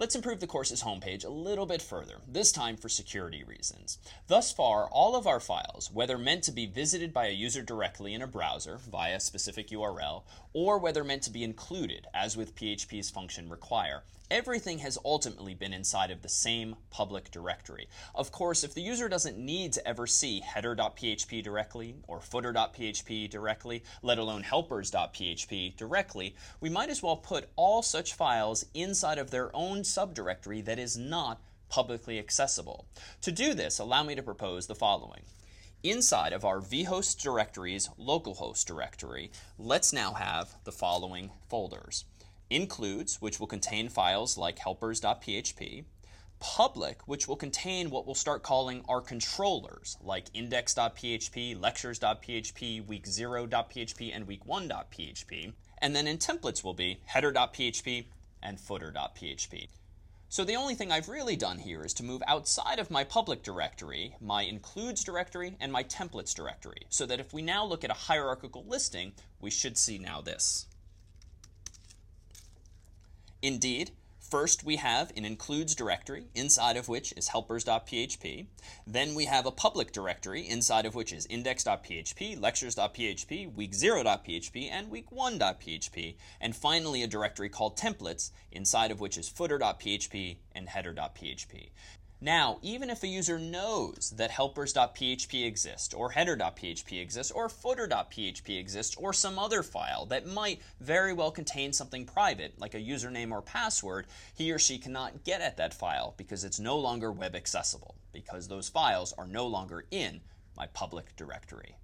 Let's improve the course's homepage a little bit further, this time for security reasons. Thus far, all of our files, whether meant to be visited by a user directly in a browser via a specific URL, or whether meant to be included, as with PHP's function require, everything has ultimately been inside of the same public directory. Of course, if the user doesn't need to ever see header.php directly or footer.php directly, let alone helpers.php directly, we might as well put all such files inside of their own subdirectory that is not publicly accessible. To do this, allow me to propose the following. Inside of our vhost directory's localhost directory, let's now have the following folders. Includes, which will contain files like helpers.php. Public, which will contain what we'll start calling our controllers, like index.php, lectures.php, week0.php, and week1.php. And then in templates will be header.php and footer.php. So the only thing I've really done here is to move outside of my public directory, my includes directory, and my templates directory, so that if we now look at a hierarchical listing, we should see now this. Indeed, first we have an includes directory, inside of which is helpers.php. Then we have a public directory, inside of which is index.php, lectures.php, week0.php, and week1.php. And finally a directory called templates, inside of which is footer.php and header.php. Now, even if a user knows that helpers.php exists, or header.php exists, or footer.php exists, or some other file that might very well contain something private, like a username or password, he or she cannot get at that file because it's no longer web accessible, because those files are no longer in my public directory.